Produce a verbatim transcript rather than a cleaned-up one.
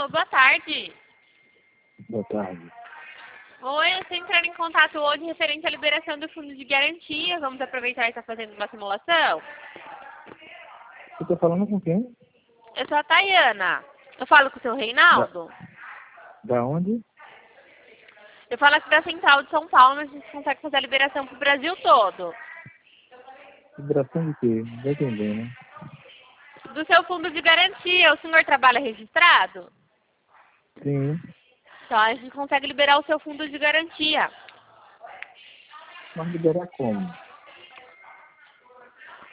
boa tarde. Boa tarde. Oi, eu estou entrando em contato hoje referente à liberação do fundo de garantia. Vamos aproveitar e estar fazendo uma simulação? Você está falando com quem? Eu sou a Tayana. Eu falo com o seu Reinaldo? Da, da onde? Eu falo aqui da Central de São Paulo, mas a gente consegue fazer a liberação para o Brasil todo. Liberação de quê? Não estou entendendo. Do seu fundo de garantia. O senhor trabalha registrado? Sim. Então a gente consegue liberar o seu fundo de garantia. Mas liberar como?